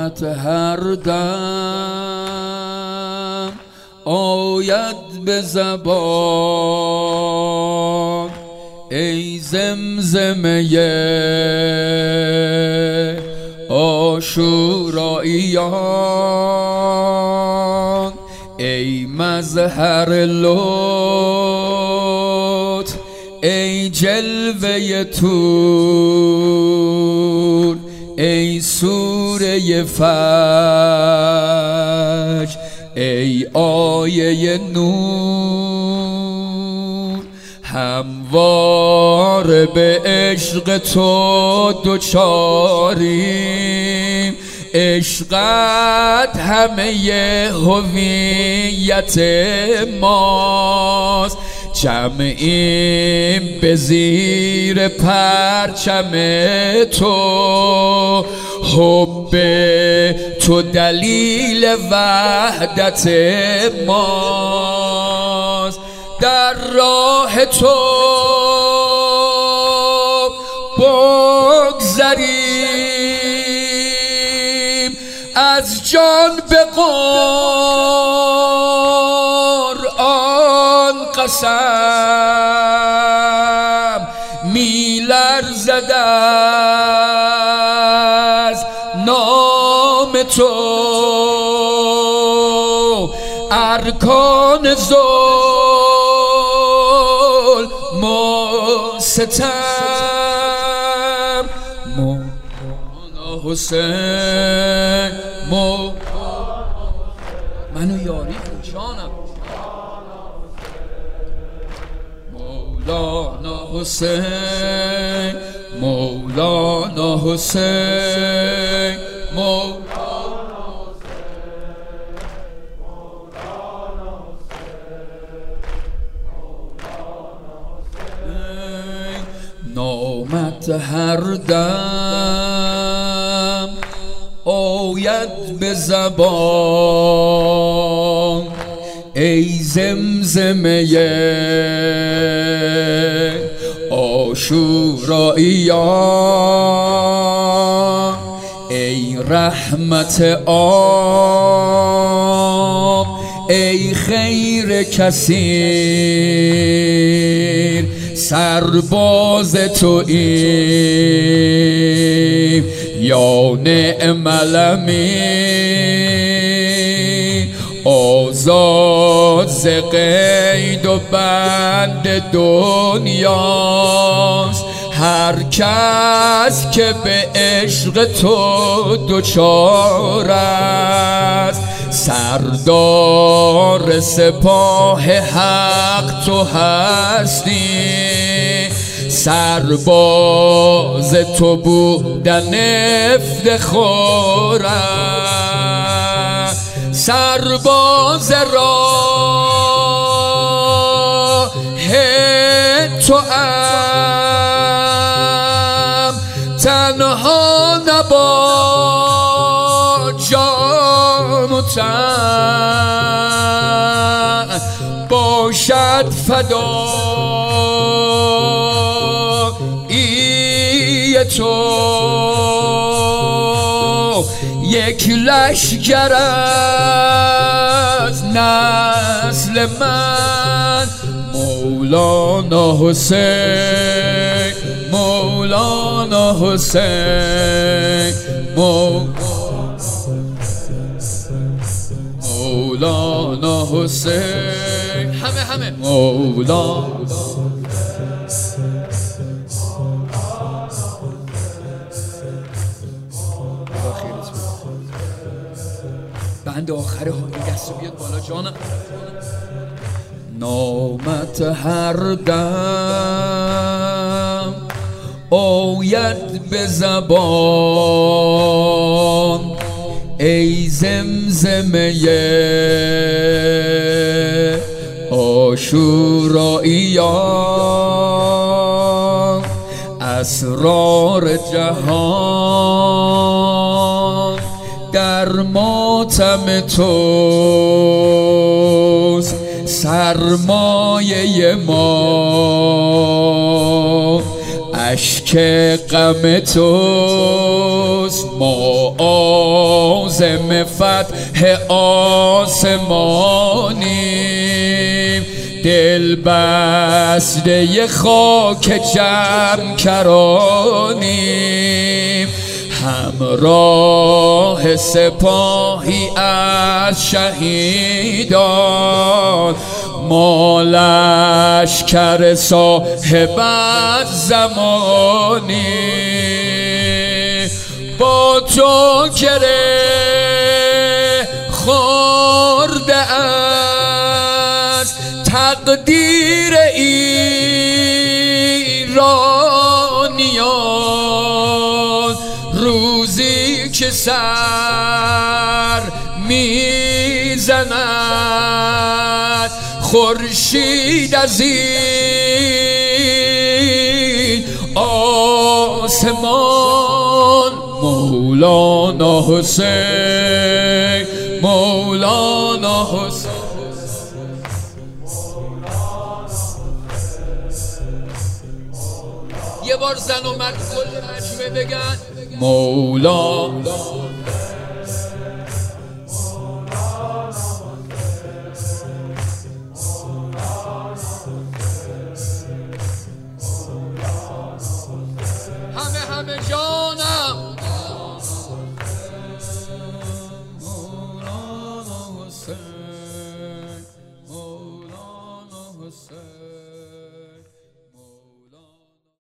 نامت هر دم آید به زبان، ای زمزمه عاشوراییان، ای مظهر لطف، ای جلوه طور، ای سوره فجر، ای آیه نور. هموار به عشق تو دوچاریم، عشقت همه هویت ماست. جمعیم به زیر پرچم تو، حب تو دلیل وحدت ماست. در راه تو بگذریم، از جان به قرآن قسم می لرزد از نام تو. ارکان ظلم و ستم، مولانا حسین، منو یاری کن جانم، مولانا حسین، مولانا حسین، نامت هر دم آید به زبان، ای زمزمه عاشوراییان، ای رحمت عام، ای خیر کثیر، سرباز توییم یا نعم الامین. آزاد ز قید و بند دنیاست هر کس که به عشق تو دچار است. سردار سپاه حق تو هستی، سرباز تو بودن افتخار است. سرباز راه تو ام، تنها نبا جان و تن، باشد فدایی تو. یک لشکر از نسل من، مولانا حسین، مولانا حسین، مولانا حسین، همه مولانا بند آخر حالی دست بیاد بالا جانم. نامت هر دم آید به زبان، ای زمزمه عاشوراییان، اسرار جهان در ماتم توست. سرمایه ما اشک غم توست معاظم فتح آسمانیم، دل بسته خاک جمع کرانیم، همراه سپاهی از شهیدان، ما لشکر صاحب زمانی، با تو گره خورده از تقدیر ایرانیان، روزی که سر میزند خورشید از این آسمان، مولانا حسین، مولانا حسین. یه بار زن و مرد کل مجمع بگن مولانا